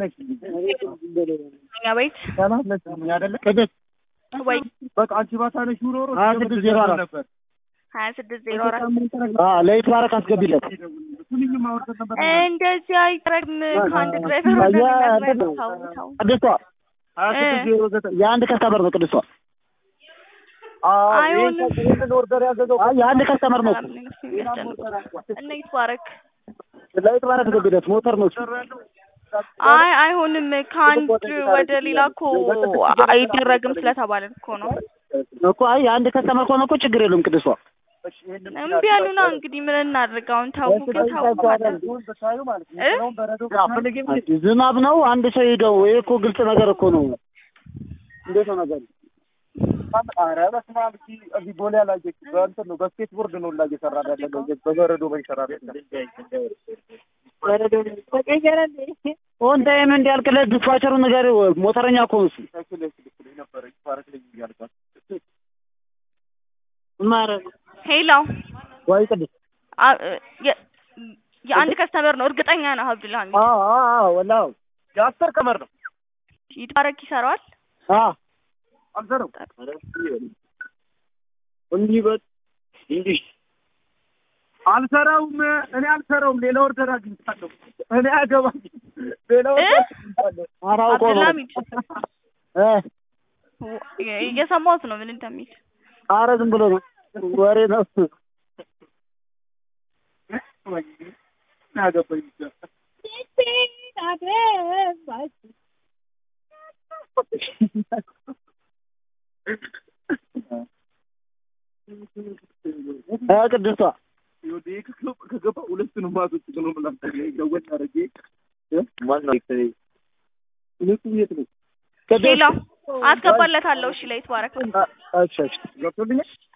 እኛ ቤት ወይ በቃ አንቺ ባታነሽ ኑሮ 2604 ነበር 2604 ለይትባረክ አስገቢለት እንደዚህ አይደረግም ከአንድ ድራይቨር ወደ ታው ቅድስቷ 2609 የአንድ ከስተመር ነው ቅድስቷ አይሆንም ኦርደር ያዘዘው የአንድ ከስተመር ነው እና ይትባረክ ገቢለት ሞተር ነው አይሆንም ከአንድ ወደ ሌላ እኮ አይደረግም ስለተባለን እኮ ነው እኮ የአንድ ከስተመር ከሆነ እኮ ችግር የለውም ቅድስቷ እምቢ አሉና እንግዲህ ምን እናድርግ አሁን ታው ዝናብ ነው አንድ ሰው ሄደው ይሄ እኮ ግልጽ ነገር እኮ ነው እንዴት ነው ነገር አረ በስመ አብ እዚህ ቦሌ ያላየች በእንትን ነው በስኬት ቦርድ ነው ላይ እየሰራ ያለው በበረዶ በይሰራ በረዶ ተቀየረልኝ ኦን ታይም እንዲያልቅለት ዲስፓቸሩ ነገር ሞተረኛ እኮ ነው ነበር ይፋረክ ልኝ ያልኳት ማረግ ሄሎ ወይ ቅድስ የአንድ ከስተመር ነው እርግጠኛ ነህ አብዱልሃሚ ወላሂ የአስር ከመር ነው ይትባረክ ይሰራዋል አልሰራው እንዲበት እንዴ አልሰራውም እኔ አልሰራውም ሌላ ኦርደር አግኝቻለሁ እኔ አገባኝ ሌላ ኦርደር አራው ቆሞ እየሰማሁት ነው ምን እንደሚል አረ ዝም ብሎ ነው ወሬ ነው አገባኝ ቅድስቷ ይወዴክ ከገባ ሁለቱንም ማዞች ነው ማለት ነው ወጣ አረጌ ማን ነው ሁለቱ የት ነው ሄሎ አስገባለታለሁ እሺ ለይትባረክ እሺ ገብቶልኛል